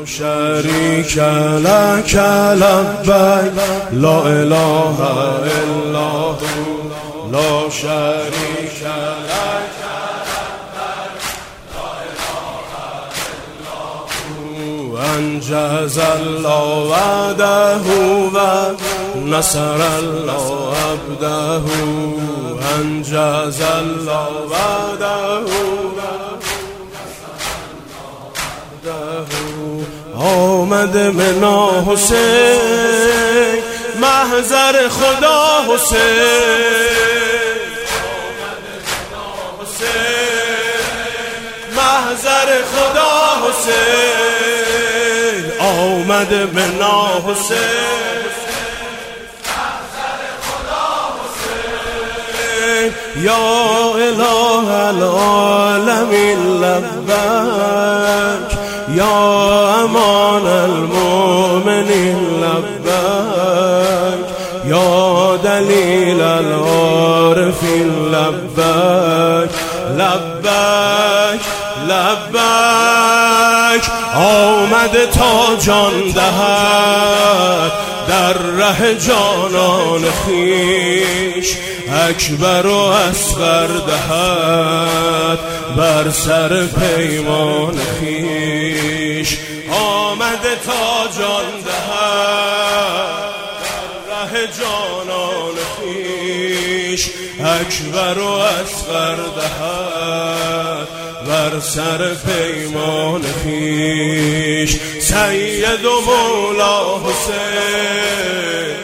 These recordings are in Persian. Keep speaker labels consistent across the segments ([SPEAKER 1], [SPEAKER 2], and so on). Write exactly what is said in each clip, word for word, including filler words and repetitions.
[SPEAKER 1] شریک لک لبیک لا اله الا هو لا شریک لک انجز الله وعده و نصر الله عبده انجز الله وعده آمده منا حسین محضر خدا حسین محضر خدا حسین آمده منا حسین یا اله العالمین لبیک یا امان المؤمنین لبیک یا دلیل العارفین لبیک لبیک لبیک آمده تا جان دهد در ره جانان خویش اکبر و اصغر دهد بر سر پیمان خویش آمده تا جان دهد در ره جانان خویش اکبر و اصغر دهد بر سر پیمان خویش سید و مولا حسین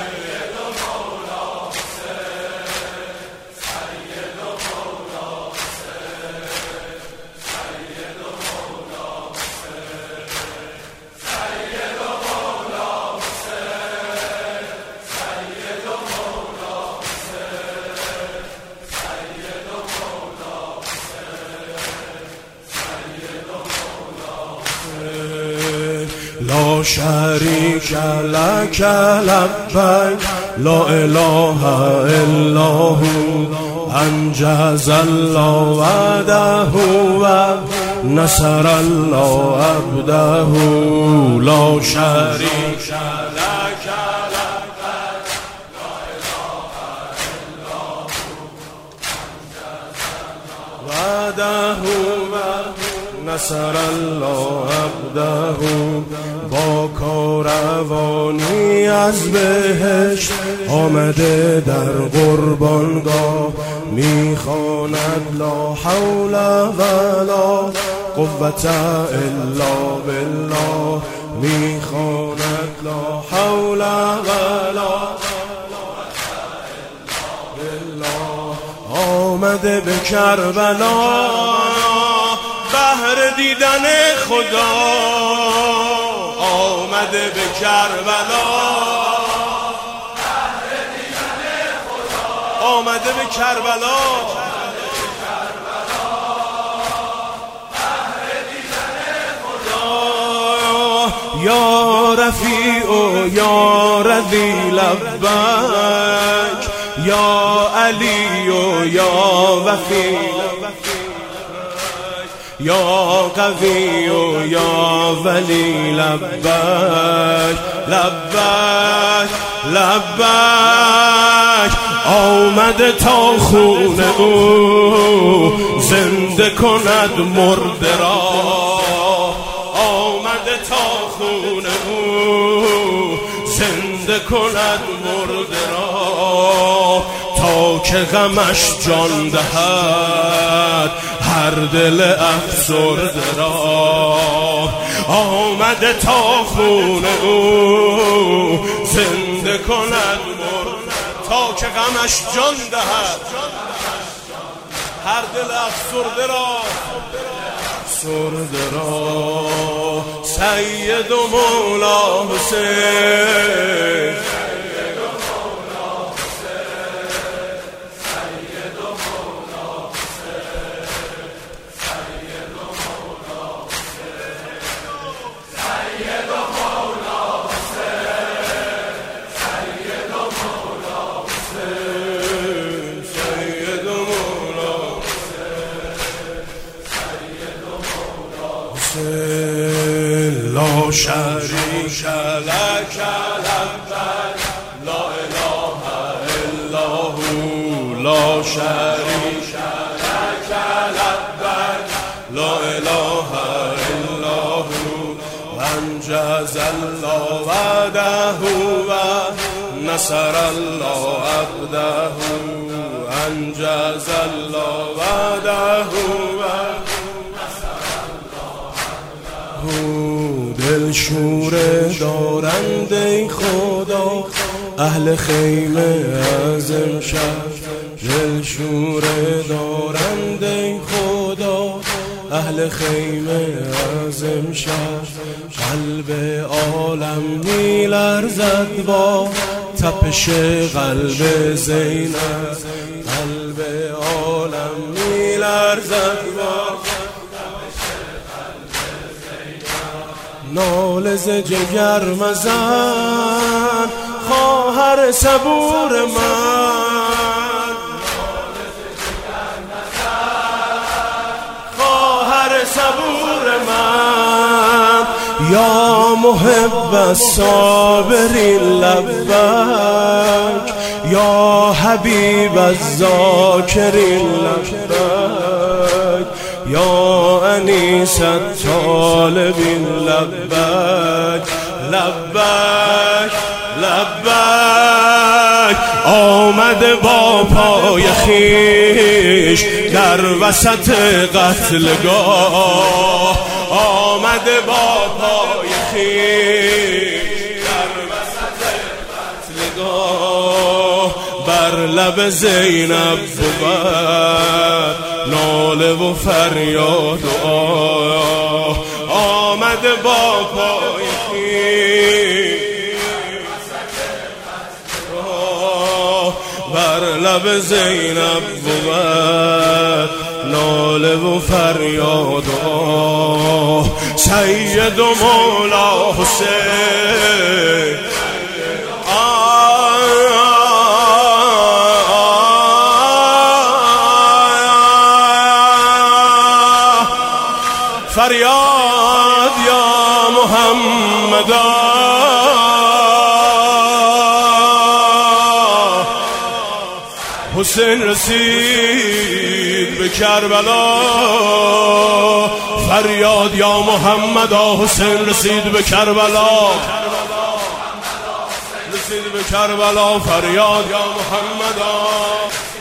[SPEAKER 1] لا شریک لک لبیک لا اله الا هو انجز الله وعده و نصر الله عبده لا شریک لک لبیک لا اله الا هو انجز الله وعده و نصر الله عبده با کاروانی از بهشت آمده در قربانگاه میخواند لا حول ولا قوة الا بالله میخواند لا حول ولا قوة الا بالله آمده به کربلا بهر دیدن خدا آمده به کربلا بهر دیدن خدا آمده به کربلا بهر دیدن خدا یا رفیع و یا رضی لبیک یا علی و یا وفی یا قوی و یا ولی لبیک لبیک لبیک آمده تا خون او زنده کند مرده را آمده تا خون او زنده کند مرده را تا که غمش جان دهد هر دل افسرده را آمده تا خون او زنده کند مرده تا که غمش جان دهد هر دل افسرده را افسرده را سید و مولا حسین لا شریک لک لبیک لا اله الا هو لا شریک لک لبیک لا اله الا هو انجز الله وعده و نصر الله عبده انجز الله وعده و دل شوره دارند ای خدا اهل خیمه از امشب دل شوره دارند ای خدا اهل خیمه از امشب قلب عالم میلرزد با تپش قلب زینب قلب عالم میلرزد با ناله ز جگر مزن خواهر صبور من خواهر صبور من یا محب الصابرین لبیک یا حبیب الذاکرین لبیک یا انیس الطالبین لبیک لبیک لبیک آمده با پای خیش در وسط قتلگاه آمده با پای خیش در وسط قتلگاه بر لب زینب بود ناله و فریاد و آه آمده با پای خیش بر لب زینب بود ناله و فریاد و آه سید و مولا حسین فریاد یا محمد حسین رسید به کربلا فریاد یا محمد حسین رسید به کربلا رسید به کربلا فریاد یا محمد